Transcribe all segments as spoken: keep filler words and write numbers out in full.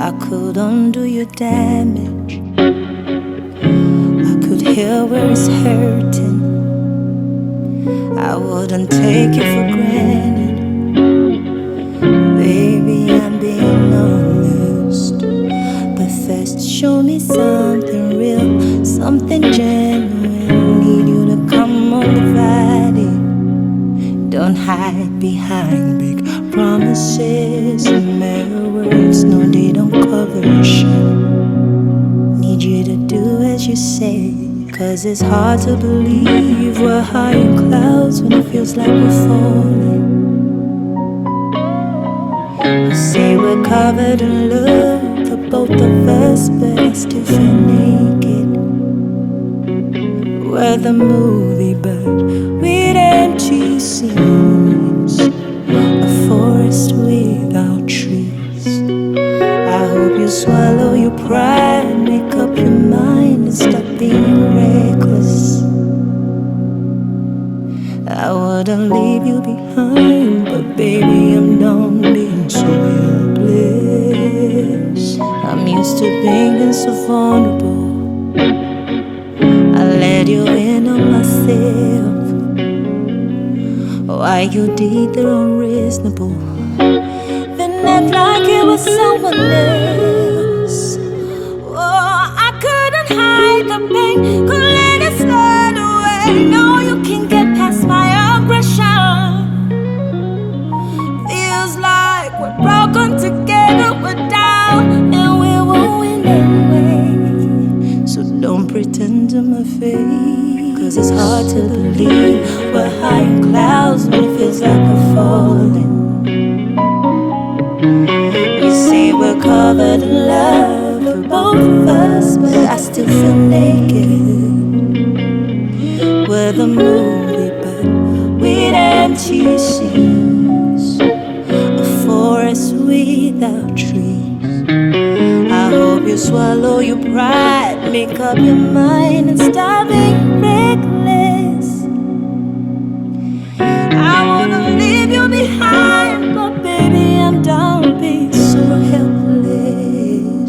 I could undo your damage. I could heal where it's hurting. I wouldn't take you for granted. Baby, I'm being honest. But first, show me something real, something genuine. Need you to come on the Friday. Don't hide behind big promises and mere words. No, they don't cover your shit. Need you to do as you say, 'cause it's hard to believe we're high in clouds when it feels like we're falling. You say we're covered in love for both of us, but I still feel naked. We're the movie, but with empty scenes, a forest without trees. I hope you swallow your pride, make up your mind, and stop being reckless. I wouldn't leave you behind, but baby, I'm done being so helpless. I'm used to being so vulnerable. I let you in on myself. Why you did the unreasonable, then act like it was someone else. Oh, I couldn't hide the pain, couldn't let it slide away. No, you can't get past my aggression. Feels like we're broken together, we're down, and we won't win anyway. So don't pretend to my face, 'cause it's hard to believe we're high in clouds when it feels like we're falling. You say we're covered in love for both of us, but I still feel naked. We're the movie, but with empty scenes, a forest without trees. I hope you swallow your pride, make up your mind, and stop being reckless. I wanna leave you behind, but baby, I'm done being so helpless.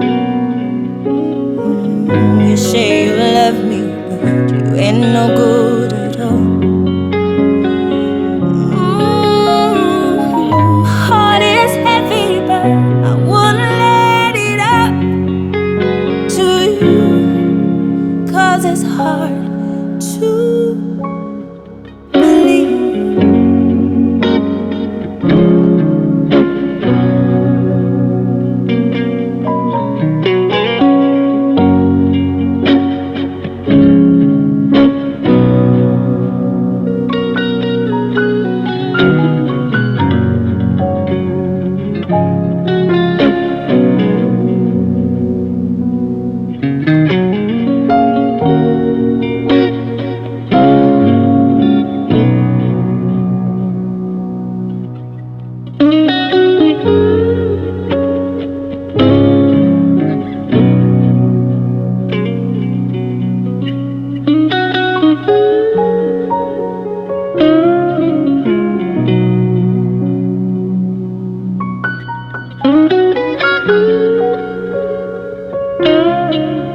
Mm, you say you love me, but you ain't no good at all. Mm, heart is heavy, but I wouldn't let it up to you, 'cause it's hard to believe. Thank you.